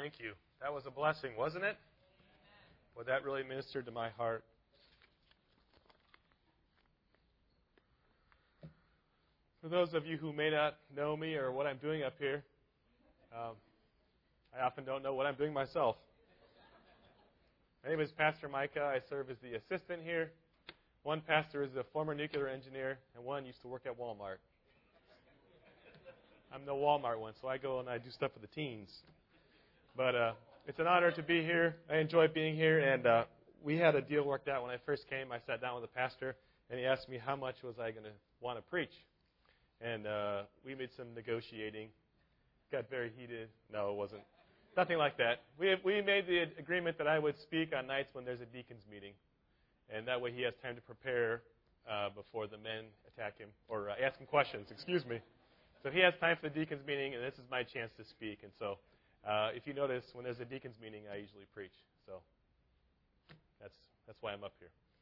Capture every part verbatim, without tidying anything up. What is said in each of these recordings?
Thank you. That was a blessing, wasn't it? Well, that really ministered to my heart. For those of you who may not know me or what I'm doing up here, um, I often don't know what I'm doing myself. My name is Pastor Micah. I serve as the assistant here. One pastor is a former nuclear engineer, and one used to work at Walmart. I'm the Walmart one, so I go and I do stuff for the teens. But uh, it's an honor to be here. I enjoy being here, and uh, we had a deal worked out when I first came. I sat down with the pastor, and he asked me how much was I going to want to preach. And uh, we made some negotiating. Got very heated. No, it wasn't. Nothing like that. We we made the agreement that I would speak on nights when there's a deacons meeting, and that way he has time to prepare uh, before the men attack him or uh, ask him questions. Excuse me. So he has time for the deacons meeting, and this is my chance to speak. And so, uh, if you notice, when there's a deacons meeting, I usually preach. So that's that's why I'm up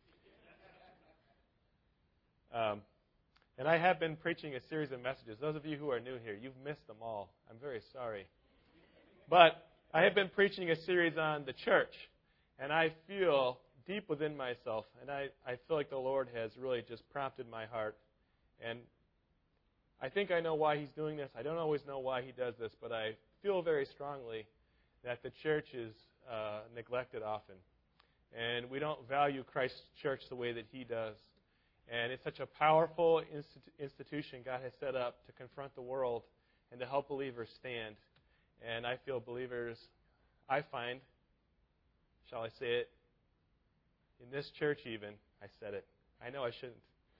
here. Um, and I have been preaching a series of messages. Those of you who are new here, you've missed them all. I'm very sorry. But I have been preaching a series on the church, and I feel deep within myself, and I, I feel like the Lord has really just prompted my heart. And I think I know why He's doing this. I don't always know why He does this, but I feel very strongly that the church is uh, neglected often. And we don't value Christ's church the way that He does. And it's such a powerful institu- institution God has set up to confront the world and to help believers stand. And I feel believers, I find, shall I say it, in this church even, I said it. I know I shouldn't.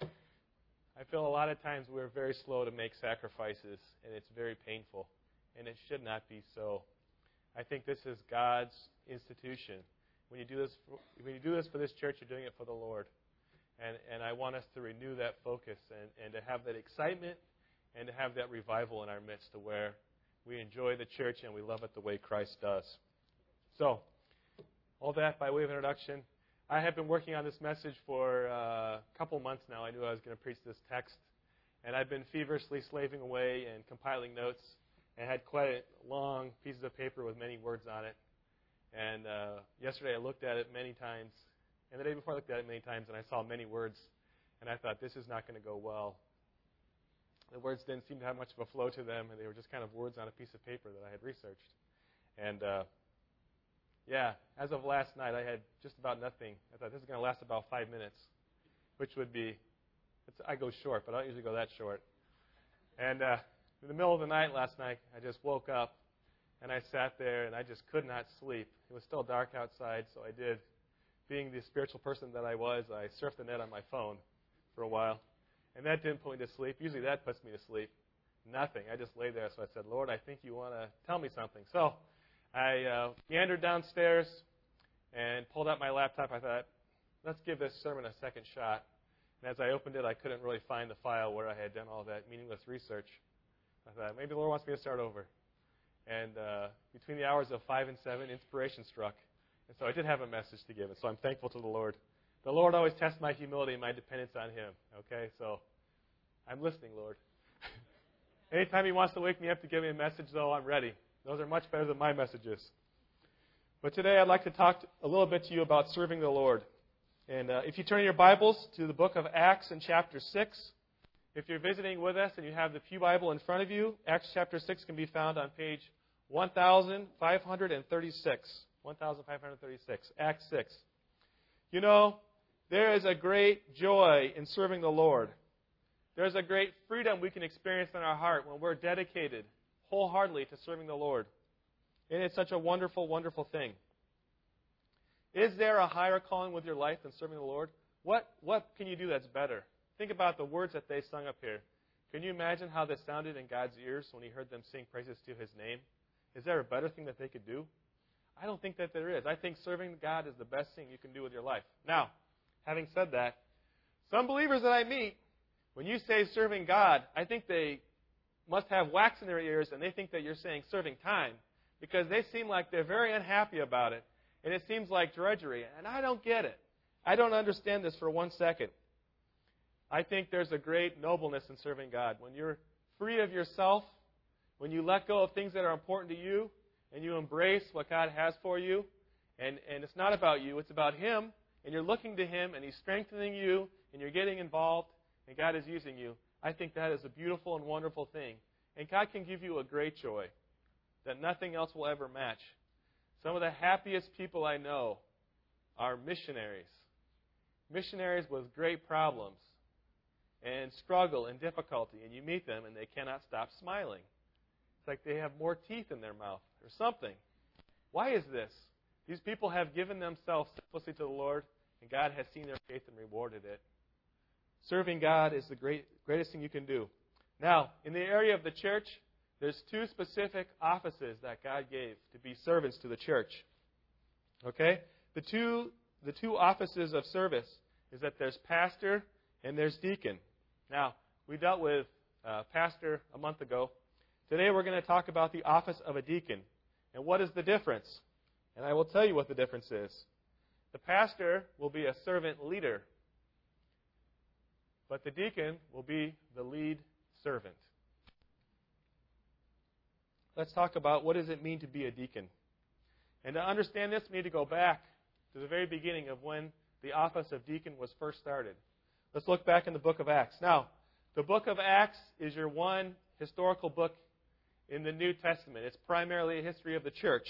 I feel a lot of times we're very slow to make sacrifices, and it's very painful. And it should not be so. I think this is God's institution. When you do this, for, when you do this for this church, you're doing it for the Lord. And and I want us to renew that focus and, and to have that excitement and to have that revival in our midst to where we enjoy the church and we love it the way Christ does. So, all that by way of introduction. I have been working on this message for uh, a couple months now. I knew I was going to preach this text. And I've been feverishly slaving away and compiling notes. And had quite long pieces of paper with many words on it. And uh, yesterday I looked at it many times. And the day before I looked at it many times, and I saw many words. And I thought, this is not going to go well. The words didn't seem to have much of a flow to them, and they were just kind of words on a piece of paper that I had researched. And, uh, yeah, as of last night, I had just about nothing. I thought, this is going to last about five minutes, which would be, it's, I go short, but I don't usually go that short. And uh, in the middle of the night last night, I just woke up, and I sat there, and I just could not sleep. It was still dark outside, so I did. Being the spiritual person that I was, I surfed the net on my phone for a while. And that didn't put me to sleep. Usually that puts me to sleep. Nothing. I just lay there. So I said, Lord, I think you want to tell me something. So I uh, meandered downstairs and pulled out my laptop. I thought, let's give this sermon a second shot. And as I opened it, I couldn't really find the file where I had done all that meaningless research. I thought, maybe the Lord wants me to start over. And uh, between the hours of five and seven, inspiration struck. And so I did have a message to give. And so I'm thankful to the Lord. The Lord always tests my humility and my dependence on Him. Okay, so I'm listening, Lord. Anytime He wants to wake me up to give me a message, though, I'm ready. Those are much better than my messages. But today I'd like to talk a little bit to you about serving the Lord. And uh, if you turn your Bibles to the book of Acts in chapter six, if you're visiting with us and you have the Pew Bible in front of you, Acts chapter six can be found on page one thousand five hundred thirty-six. one thousand five hundred thirty-six, Acts six. You know, there is a great joy in serving the Lord. There's a great freedom we can experience in our heart when we're dedicated wholeheartedly to serving the Lord. And it's such a wonderful, wonderful thing. Is there a higher calling with your life than serving the Lord? What, what can you do that's better? Think about the words that they sung up here. Can you imagine how this sounded in God's ears when He heard them sing praises to His name? Is there a better thing that they could do? I don't think that there is. I think serving God is the best thing you can do with your life. Now, having said that, some believers that I meet, when you say serving God, I think they must have wax in their ears and they think that you're saying serving time because they seem like they're very unhappy about it and it seems like drudgery. And I don't get it. I don't understand this for one second. I think there's a great nobleness in serving God. When you're free of yourself, when you let go of things that are important to you, and you embrace what God has for you, and, and it's not about you, it's about Him, and you're looking to Him, and He's strengthening you, and you're getting involved, and God is using you, I think that is a beautiful and wonderful thing. And God can give you a great joy that nothing else will ever match. Some of the happiest people I know are missionaries. Missionaries with great problems and struggle and difficulty, and you meet them and they cannot stop smiling. It's like they have more teeth in their mouth or something. Why is this? These people have given themselves selflessly to the Lord, and God has seen their faith and rewarded it. Serving God is the great, greatest thing you can do. Now, in the area of the church, there's two specific offices that God gave to be servants to the church. Okay? The two, the two offices of service is that there's pastor and there's deacon. Now, we dealt with uh, pastor a month ago. Today we're going to talk about the office of a deacon. And what is the difference? And I will tell you what the difference is. The pastor will be a servant leader, but the deacon will be the lead servant. Let's talk about what does it mean to be a deacon. And to understand this, we need to go back to the very beginning of when the office of deacon was first started. Let's look back in the book of Acts. Now, the book of Acts is your one historical book in the New Testament. It's primarily a history of the church.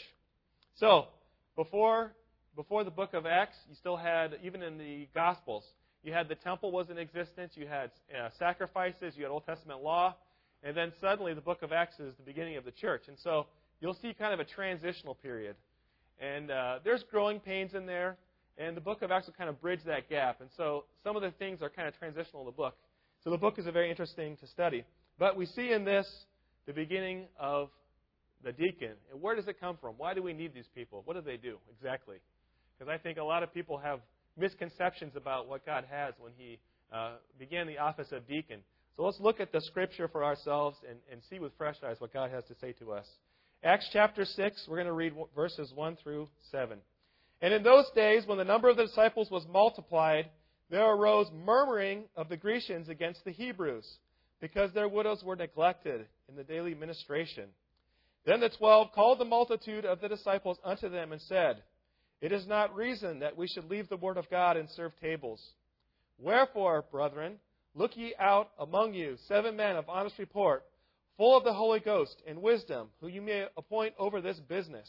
So, before, before the book of Acts, you still had, even in the Gospels, you had the temple was in existence, you had uh, sacrifices, you had Old Testament law, and then suddenly the book of Acts is the beginning of the church. And so you'll see kind of a transitional period. And uh, there's growing pains in there, and the book of Acts will kind of bridge that gap. And so some of the things are kind of transitional in the book. So the book is a very interesting to study. But we see in this the beginning of the deacon. And where does it come from? Why do we need these people? What do they do exactly? Because I think a lot of people have misconceptions about what God has when He uh, began the office of deacon. So let's look at the Scripture for ourselves and, and see with fresh eyes what God has to say to us. Acts chapter six, we're going to read verses one through seven. And in those days, when the number of the disciples was multiplied, there arose murmuring of the Grecians against the Hebrews, because their widows were neglected in the daily ministration. Then the twelve called the multitude of the disciples unto them and said, It is not reason that we should leave the word of God and serve tables. Wherefore, brethren, look ye out among you seven men of honest report, full of the Holy Ghost and wisdom, who you may appoint over this business.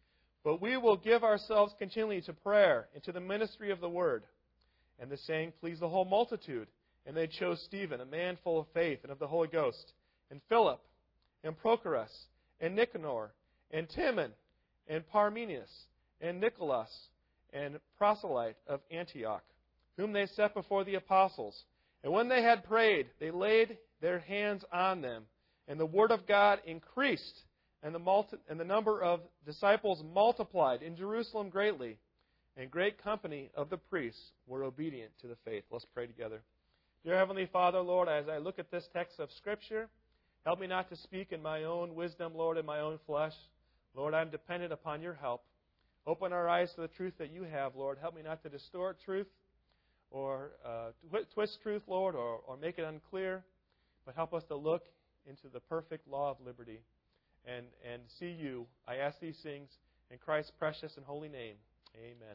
But we will give ourselves continually to prayer and to the ministry of the word. And the saying pleased the whole multitude. And they chose Stephen, a man full of faith and of the Holy Ghost, and Philip, and Prochorus, and Nicanor, and Timon, and Parmenas, and Nicholas, and proselyte of Antioch, whom they set before the apostles. And when they had prayed, they laid their hands on them, and the word of God increased, and the, multi- and the number of disciples multiplied in Jerusalem greatly, and great company of the priests were obedient to the faith. Let's pray together. Dear Heavenly Father, Lord, as I look at this text of Scripture, help me not to speak in my own wisdom, Lord, in my own flesh. Lord, I'm dependent upon your help. Open our eyes to the truth that you have, Lord. Help me not to distort truth or uh, twist truth, Lord, or, or make it unclear, but help us to look into the perfect law of liberty and, and see you. I ask these things in Christ's precious and holy name. Amen.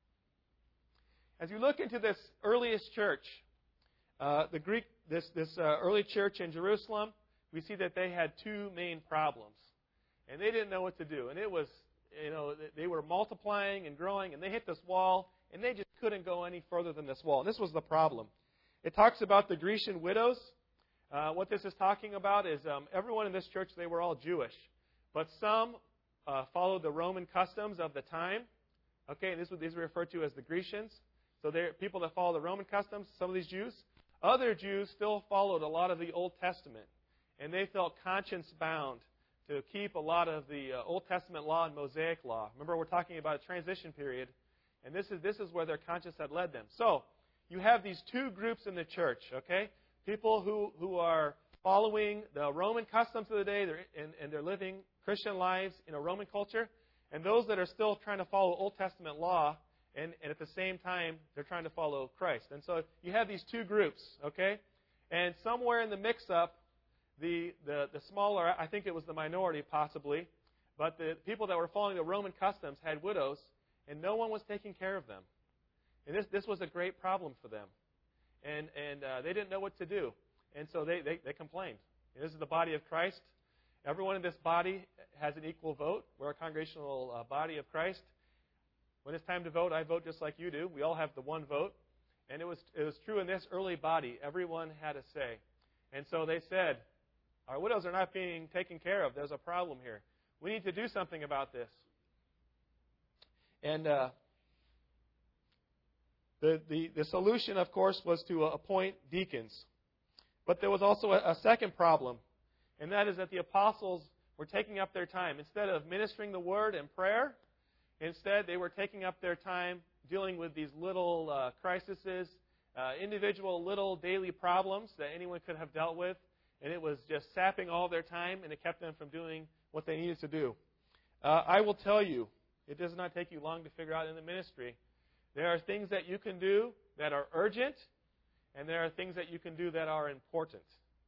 As you look into this earliest church, uh, the Greek, this, this uh, early church in Jerusalem, we see that they had two main problems, and they didn't know what to do. And it was, you know, they were multiplying and growing, and they hit this wall, and they just couldn't go any further than this wall. And this was the problem. It talks about the Grecian widows. Uh, what this is talking about is um, everyone in this church, they were all Jewish, but some uh, followed the Roman customs of the time. Okay, and this, these are referred to as the Grecians. So they're people that follow the Roman customs, some of these Jews. Other Jews still followed a lot of the Old Testament, and they felt conscience-bound to keep a lot of the uh, Old Testament law and Mosaic law. Remember, we're talking about a transition period, and this is this is where their conscience had led them. So you have these two groups in the church, okay? People who, who are following the Roman customs of the day, they're, and, and they're living Christian lives in a Roman culture, and those that are still trying to follow Old Testament law, and, and at the same time, they're trying to follow Christ. And so you have these two groups, okay? And somewhere in the mix-up, the, the, the smaller, I think it was the minority possibly, But the people that were following the Roman customs had widows, and no one was taking care of them. And this this was a great problem for them. And and uh, they didn't know what to do. And so they, they, they complained. And this is the body of Christ. Everyone in this body has an equal vote. We're a congregational uh, body of Christ. When it's time to vote, I vote just like you do. We all have the one vote. And it was it was true in this early body. Everyone had a say. And so they said, our widows are not being taken care of. There's a problem here. We need to do something about this. And uh, the, the, the solution, of course, was to appoint deacons. But there was also a, a second problem, and that is that the apostles were taking up their time. Instead of ministering the word and prayer, instead they were taking up their time dealing with these little uh, crises, uh, individual little daily problems that anyone could have dealt with, and it was just sapping all their time, and it kept them from doing what they needed to do. Uh, I will tell you, it does not take you long to figure out in the ministry. There are things that you can do that are urgent, and there are things that you can do that are important.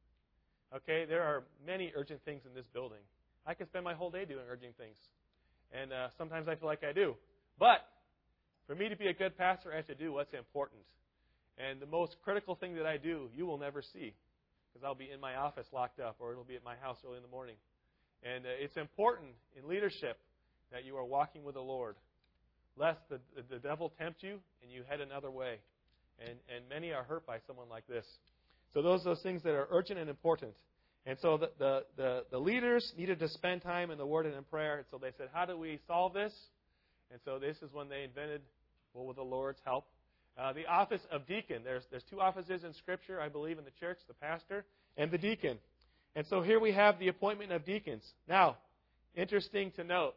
Okay, there are many urgent things in this building. I can spend my whole day doing urgent things, and uh, sometimes I feel like I do. But for me to be a good pastor, I have to do what's important. And the most critical thing that I do, you will never see, because I'll be in my office locked up, or it'll be at my house early in the morning. And uh, it's important in leadership that you are walking with the Lord, lest the, the, the devil tempt you and you head another way. And, and many are hurt by someone like this. So those are those things that are urgent and important. And so the, the, the, the leaders needed to spend time in the Word and in prayer. And so they said, how do we solve this? And so this is when they invented, well, with the Lord's help, uh, the office of deacon. There's, there's two offices in Scripture, I believe, in the church, the pastor and the deacon. And so here we have the appointment of deacons. Now, interesting to note,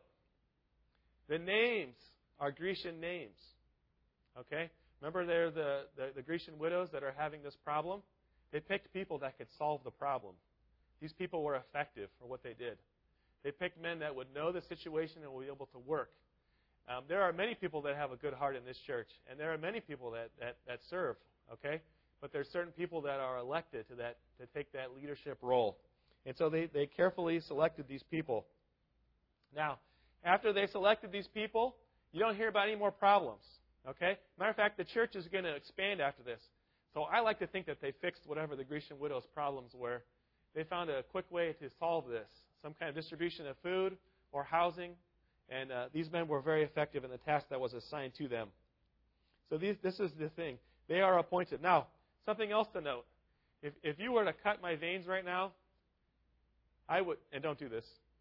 the names are Grecian names. Okay? Remember they're the, the, the Grecian widows that are having this problem? They picked people that could solve the problem. These people were effective for what they did. They picked men that would know the situation and would be able to work. Um, there are many people that have a good heart in this church, and there are many people that, that, that serve, okay? But there's certain people that are elected to that to take that leadership role. And so they, they carefully selected these people. Now, after they selected these people, you don't hear about any more problems, okay? Matter of fact, the church is going to expand after this. So I like to think that they fixed whatever the Grecian widows' problems were. They found a quick way to solve this, some kind of distribution of food or housing. And uh, these men were very effective in the task that was assigned to them. So these, this is the thing. They are appointed. Now, something else to note. If, if you were to cut my veins right now, I would, and don't do this,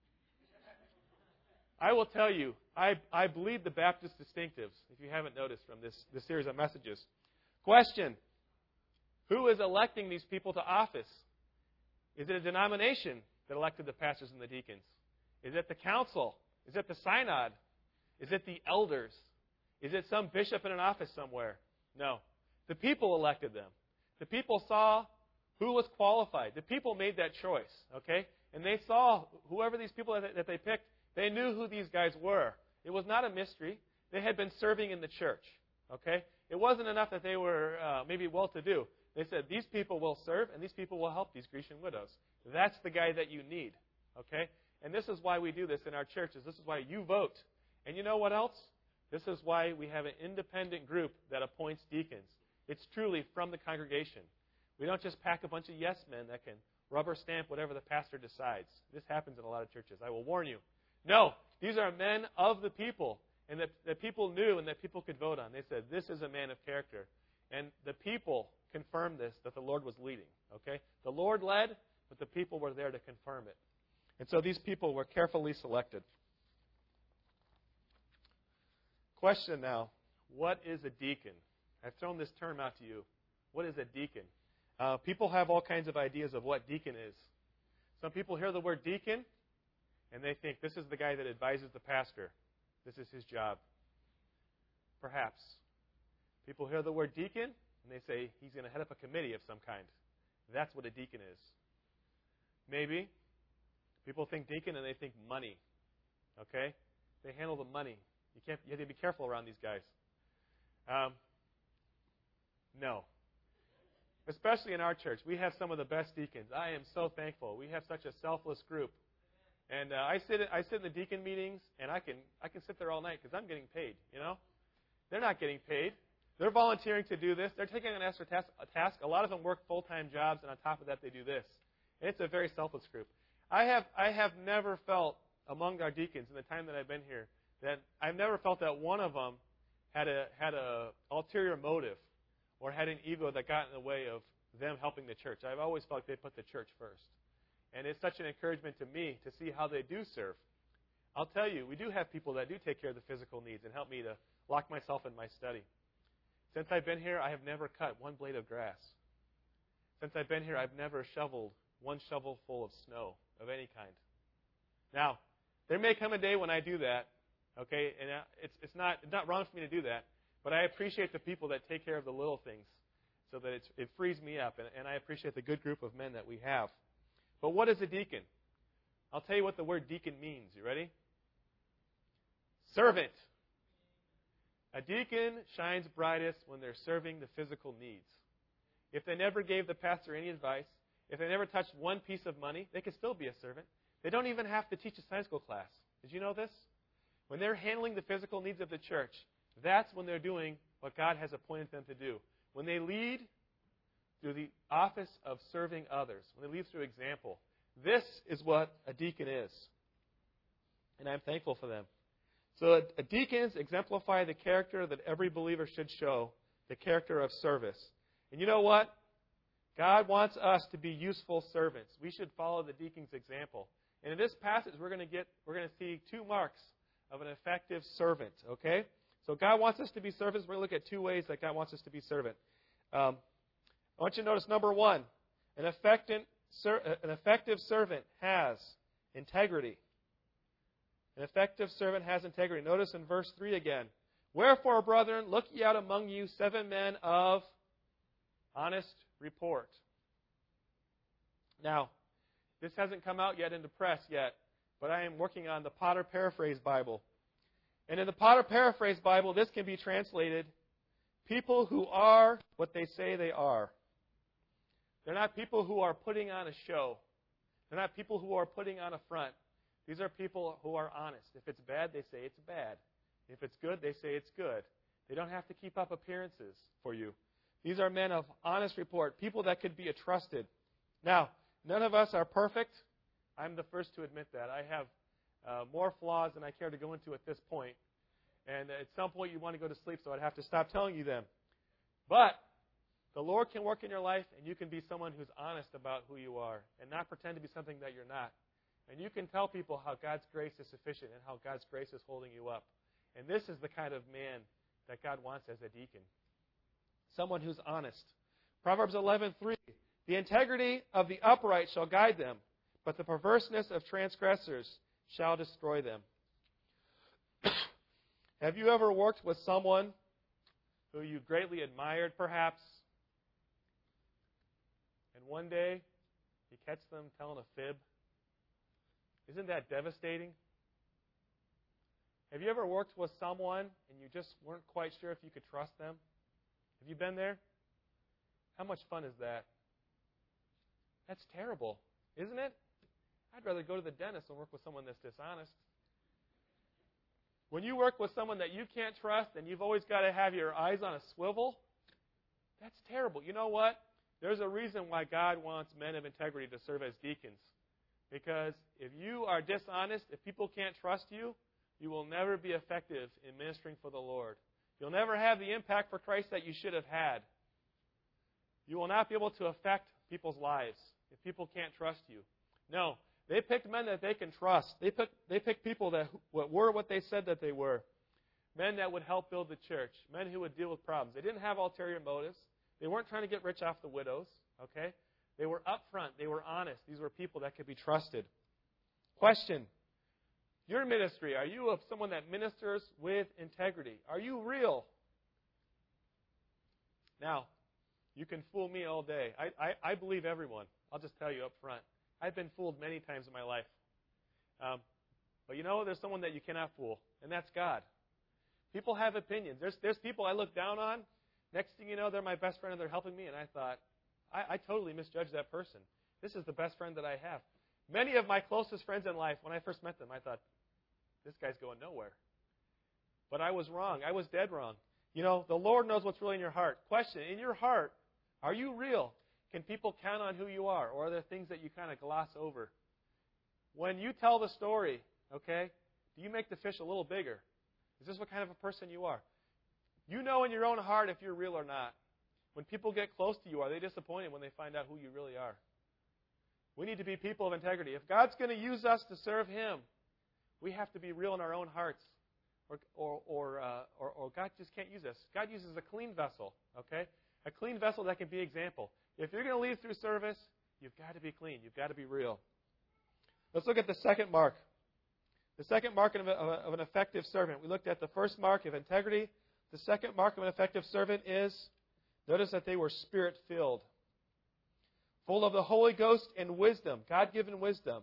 I will tell you, I, I bleed the Baptist distinctives, if you haven't noticed from this, this series of messages. Question. Who is electing these people to office? Is it a denomination that elected the pastors and the deacons? Is it the council? Is it the synod? Is it the elders? Is it some bishop in an office somewhere? No. The people elected them. The people saw who was qualified. The people made that choice, okay? And they saw whoever these people that they picked, they knew who these guys were. It was not a mystery. They had been serving in the church, okay? It wasn't enough that they were uh, maybe well-to-do. They said, these people will serve, and these people will help these Grecian widows. That's the guy that you need, okay? And this is why we do this in our churches. This is why you vote. And you know what else? This is why we have an independent group that appoints deacons. It's truly from the congregation. We don't just pack a bunch of yes men that can rubber stamp whatever the pastor decides. This happens in a lot of churches. I will warn you. No, these are men of the people, and that, that people knew and that people could vote on. They said, this is a man of character. And the people confirmed this, that the Lord was leading. Okay? The Lord led, but the people were there to confirm it. And so these people were carefully selected. Question now, what is a deacon? I've thrown this term out to you. What is a deacon? Uh, people have all kinds of ideas of what deacon is. Some people hear the word deacon, and they think this is the guy that advises the pastor. This is his job. Perhaps. People hear the word deacon, and they say he's going to head up a committee of some kind. That's what a deacon is. Maybe. People think deacon, and they think money. Okay? They handle the money. You can't. You have to be careful around these guys. Um, no. Especially in our church. We have some of the best deacons. I am so thankful. We have such a selfless group. And uh, I sit I sit in the deacon meetings, and I can I can sit there all night because I'm getting paid. You know, they're not getting paid. They're volunteering to do this. They're taking on an extra task, a task. A lot of them work full-time jobs, and on top of that, they do this. And it's a very selfless group. I have I have never felt among our deacons in the time that I've been here that I've never felt that one of them had a had a ulterior motive or had an ego that got in the way of them helping the church. I've always felt they put the church first. And it's such an encouragement to me to see how they do serve. I'll tell you, we do have people that do take care of the physical needs and help me to lock myself in my study. Since I've been here, I have never cut one blade of grass. Since I've been here, I've never shoveled one shovel full of snow of any kind. Now, there may come a day when I do that, okay, and it's it's not it's not wrong for me to do that, but I appreciate the people that take care of the little things so that it's, it frees me up, and, and I appreciate the good group of men that we have. But what is a deacon? I'll tell you what the word deacon means. You ready? Servant. A deacon shines brightest when they're serving the physical needs. If they never gave the pastor any advice, if they never touched one piece of money, they could still be a servant. They don't even have to teach a Sunday school class. Did you know this? When they're handling the physical needs of the church, that's when they're doing what God has appointed them to do. When they lead through the office of serving others, when they lead through example, this is what a deacon is. And I'm thankful for them. So a, a deacons exemplify the character that every believer should show, the character of service. And you know what? God wants us to be useful servants. We should follow the deacon's example. And in this passage, we're going to get we're going to see two marks of an effective servant. Okay? So God wants us to be servants. We're going to look at two ways that God wants us to be servant. Um, I want you to notice number one, an effective an effective servant has integrity. An effective servant has integrity. Notice in verse three again. Wherefore, brethren, look ye out among you seven men of honest report. Now, this hasn't come out yet into press yet, but I am working on the Potter Paraphrase Bible. And in the Potter Paraphrase Bible, this can be translated, people who are what they say they are. They're not people who are putting on a show. They're not people who are putting on a front. These are people who are honest. If it's bad, they say it's bad. If it's good, they say it's good. They don't have to keep up appearances for you. These are men of honest report, people that could be trusted. Now, none of us are perfect. I'm the first to admit that. I have uh, more flaws than I care to go into at this point. And at some point you want to go to sleep, so I'd have to stop telling you them. But the Lord can work in your life, and you can be someone who's honest about who you are and not pretend to be something that you're not. And you can tell people how God's grace is sufficient and how God's grace is holding you up. And this is the kind of man that God wants as a deacon. Someone who's honest. Proverbs eleven three. The integrity of the upright shall guide them, but the perverseness of transgressors shall destroy them. Have you ever worked with someone who you greatly admired, perhaps, and one day you catch them telling a fib? Isn't that devastating? Have you ever worked with someone and you just weren't quite sure if you could trust them? Have you been there? How much fun is that? That's terrible, isn't it? I'd rather go to the dentist than work with someone that's dishonest. When you work with someone that you can't trust and you've always got to have your eyes on a swivel, that's terrible. You know what? There's a reason why God wants men of integrity to serve as deacons. Because if you are dishonest, if people can't trust you, you will never be effective in ministering for the Lord. You'll never have the impact for Christ that you should have had. You will not be able to affect people's lives if people can't trust you. No, they picked men that they can trust. They picked, they picked people that were what they said that they were. Men that would help build the church. Men who would deal with problems. They didn't have ulterior motives. They weren't trying to get rich off the widows. Okay? They were upfront. They were honest. These were people that could be trusted. Question. Your ministry, are you of someone that ministers with integrity? Are you real? Now, you can fool me all day. I, I, I believe everyone. I'll just tell you up front. I've been fooled many times in my life. Um, but you know, there's someone that you cannot fool, and that's God. People have opinions. There's, there's people I look down on. Next thing you know, they're my best friend and they're helping me, and I thought, I, I totally misjudged that person. This is the best friend that I have. Many of my closest friends in life, when I first met them, I thought, this guy's going nowhere. But I was wrong. I was dead wrong. You know, the Lord knows what's really in your heart. Question, in your heart, are you real? Can people count on who you are? Or are there things that you kind of gloss over? When you tell the story, okay, do you make the fish a little bigger? Is this what kind of a person you are? You know in your own heart if you're real or not. When people get close to you, are they disappointed when they find out who you really are? We need to be people of integrity. If God's going to use us to serve Him, we have to be real in our own hearts. Or, or, or, uh, or, or God just can't use us. God uses a clean vessel, okay? A clean vessel that can be example. If you're going to lead through service, you've got to be clean. You've got to be real. Let's look at the second mark. The second mark of, a, of an effective servant. We looked at the first mark of integrity. The second mark of an effective servant is, notice that they were Spirit-filled. Full of the Holy Ghost and wisdom, God-given wisdom.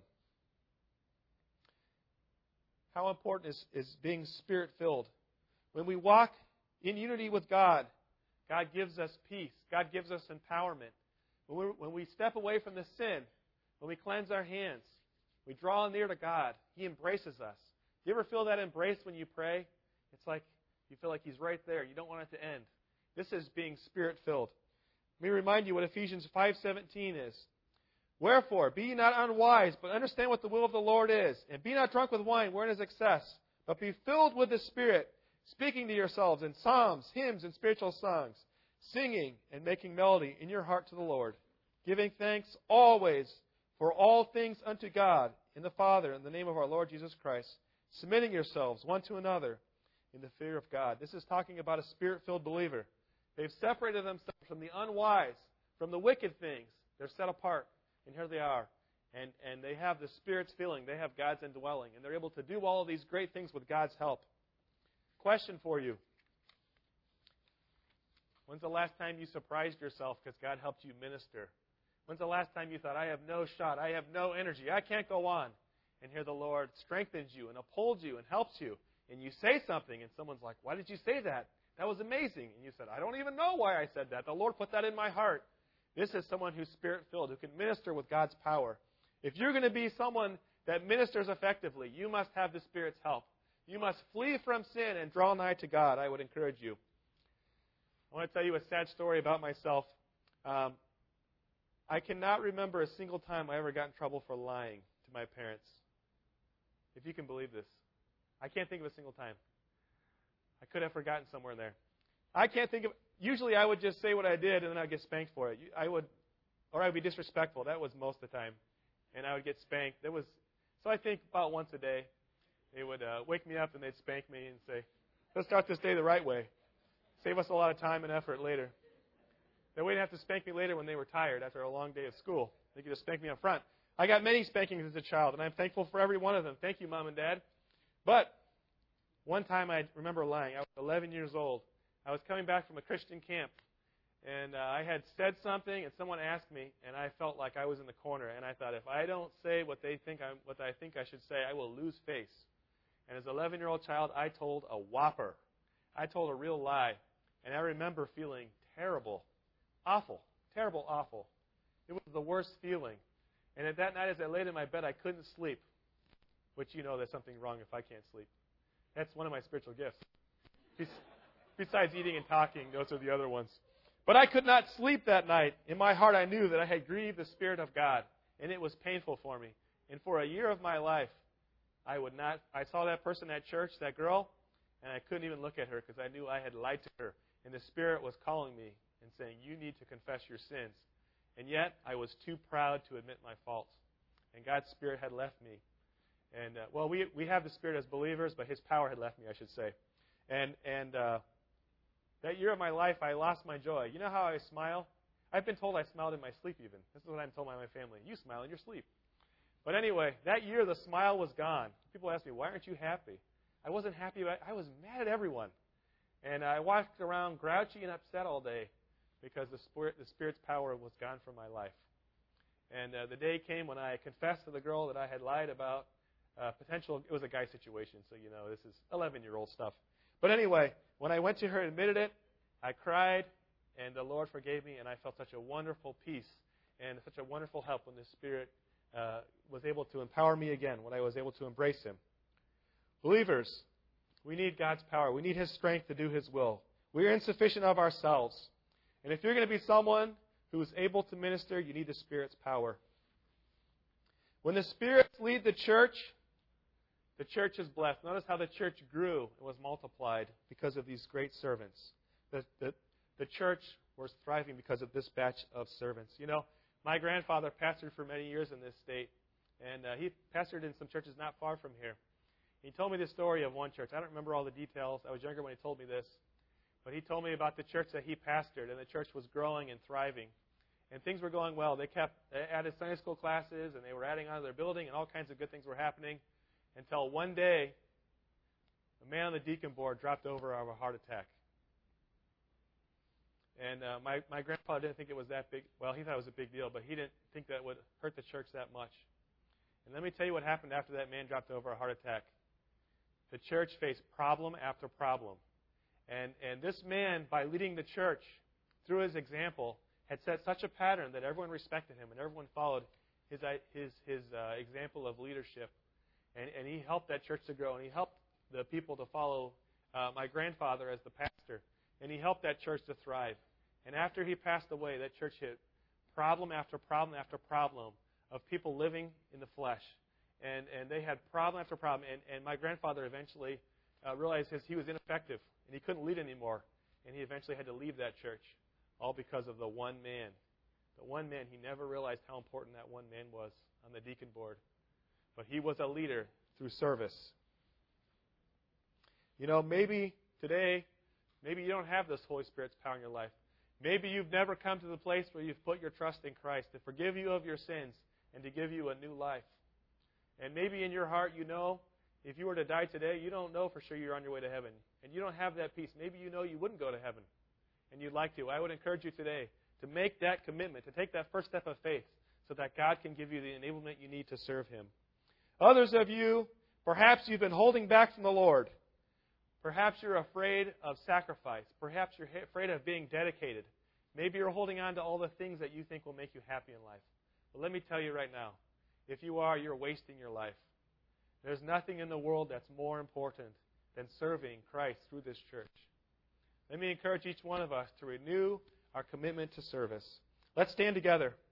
How important is, is being Spirit-filled? When we walk in unity with God, God gives us peace. God gives us empowerment. When we, when we step away from the sin, when we cleanse our hands, we draw near to God. He embraces us. Do you ever feel that embrace when you pray? It's like you feel like He's right there. You don't want it to end. This is being Spirit-filled. Let me remind you what Ephesians five seventeen is. Wherefore, be ye not unwise, but understand what the will of the Lord is. And be not drunk with wine, wherein is excess, but be filled with the Spirit, speaking to yourselves in psalms, hymns, and spiritual songs, singing and making melody in your heart to the Lord, giving thanks always for all things unto God in the Father, in the name of our Lord Jesus Christ, submitting yourselves one to another in the fear of God. This is talking about a Spirit-filled believer. They've separated themselves from the unwise, from the wicked things. They're set apart, and here they are. And, and they have the Spirit's filling. They have God's indwelling, and they're able to do all of these great things with God's help. Question for you. When's the last time you surprised yourself because God helped you minister? When's the last time you thought, I have no shot, I have no energy, I can't go on? And here the Lord strengthens you and upholds you and helps you. And you say something, and someone's like, why did you say that? That was amazing. And you said, I don't even know why I said that. The Lord put that in my heart. This is someone who's Spirit-filled, who can minister with God's power. If you're going to be someone that ministers effectively, you must have the Spirit's help. You must flee from sin and draw nigh to God, I would encourage you. I want to tell you a sad story about myself. Um, I cannot remember a single time I ever got in trouble for lying to my parents. If you can believe this. I can't think of a single time. I could have forgotten somewhere there. I can't think of... Usually I would just say what I did and then I'd get spanked for it. I would... Or I would be disrespectful. That was most of the time. And I would get spanked. There was... So I think about once a day, they would uh, wake me up and they'd spank me and say, let's start this day the right way. Save us a lot of time and effort later. They wouldn't have to spank me later when they were tired after a long day of school. They could just spank me up front. I got many spankings as a child, and I'm thankful for every one of them. Thank you, Mom and Dad. But one time I remember lying. I was eleven years old. I was coming back from a Christian camp, and uh, I had said something, and someone asked me, and I felt like I was in the corner. And I thought, if I don't say what they think I'm, what I think I should say, I will lose face. And as an eleven-year-old child, I told a whopper. I told a real lie, and I remember feeling terrible, awful, terrible, awful. It was the worst feeling. And at that night, as I laid in my bed, I couldn't sleep, which you know there's something wrong if I can't sleep. That's one of my spiritual gifts. Besides eating and talking, those are the other ones. But I could not sleep that night. In my heart, I knew that I had grieved the Spirit of God, and it was painful for me. And for a year of my life, I would not. I saw that person at church, that girl, and I couldn't even look at her because I knew I had lied to her. And the Spirit was calling me and saying, you need to confess your sins. And yet, I was too proud to admit my faults. And God's Spirit had left me. And, uh, well, we we have the Spirit as believers, but His power had left me, I should say. And and uh, that year of my life, I lost my joy. You know how I smile? I've been told I smiled in my sleep even. This is what I'm told by my family. You smile in your sleep. But anyway, that year, the smile was gone. People ask me, why aren't you happy? I wasn't happy. About, I was mad at everyone. And I walked around grouchy and upset all day because the Spirit, the Spirit's power was gone from my life. And uh, the day came when I confessed to the girl that I had lied about uh, potential. It was a guy situation, so you know this is eleven-year-old stuff. But anyway, when I went to her and admitted it, I cried, and the Lord forgave me, and I felt such a wonderful peace and such a wonderful help when the Spirit uh, was able to empower me again when I was able to embrace Him. Believers, we need God's power. We need His strength to do His will. We are insufficient of ourselves. And if you're going to be someone who is able to minister, you need the Spirit's power. When the Spirit leads the church, the church is blessed. Notice how the church grew and was multiplied because of these great servants. The, the, the church was thriving because of this batch of servants. You know, my grandfather pastored for many years in this state, and uh, he pastored in some churches not far from here. He told me the story of one church. I don't remember all the details. I was younger when he told me this. But he told me about the church that he pastored, and the church was growing and thriving. And things were going well. They kept they added Sunday school classes, and they were adding on to their building, and all kinds of good things were happening. Until one day, a man on the deacon board dropped over of a heart attack. And uh, my, my grandfather didn't think it was that big. Well, he thought it was a big deal, but he didn't think that would hurt the church that much. And let me tell you what happened after that man dropped over a heart attack. The church faced problem after problem. And, and this man, by leading the church through his example, had set such a pattern that everyone respected him and everyone followed his, his, his uh, example of leadership. And, and he helped that church to grow, and he helped the people to follow uh, my grandfather as the pastor. And he helped that church to thrive. And after he passed away, that church hit problem after problem after problem of people living in the flesh. And, and they had problem after problem. And, and my grandfather eventually uh, realized his, he was ineffective, and he couldn't lead anymore. And he eventually had to leave that church, all because of the one man. The one man, he never realized how important that one man was on the deacon board. But he was a leader through service. You know, maybe today, maybe you don't have this Holy Spirit's power in your life. Maybe you've never come to the place where you've put your trust in Christ to forgive you of your sins and to give you a new life. And maybe in your heart you know, if you were to die today, you don't know for sure you're on your way to heaven. And you don't have that peace. Maybe you know you wouldn't go to heaven, and you'd like to. I would encourage you today to make that commitment, to take that first step of faith so that God can give you the enablement you need to serve Him. Others of you, perhaps you've been holding back from the Lord. Perhaps you're afraid of sacrifice. Perhaps you're afraid of being dedicated. Maybe you're holding on to all the things that you think will make you happy in life. But let me tell you right now, if you are, you're wasting your life. There's nothing in the world that's more important than serving Christ through this church. Let me encourage each one of us to renew our commitment to service. Let's stand together.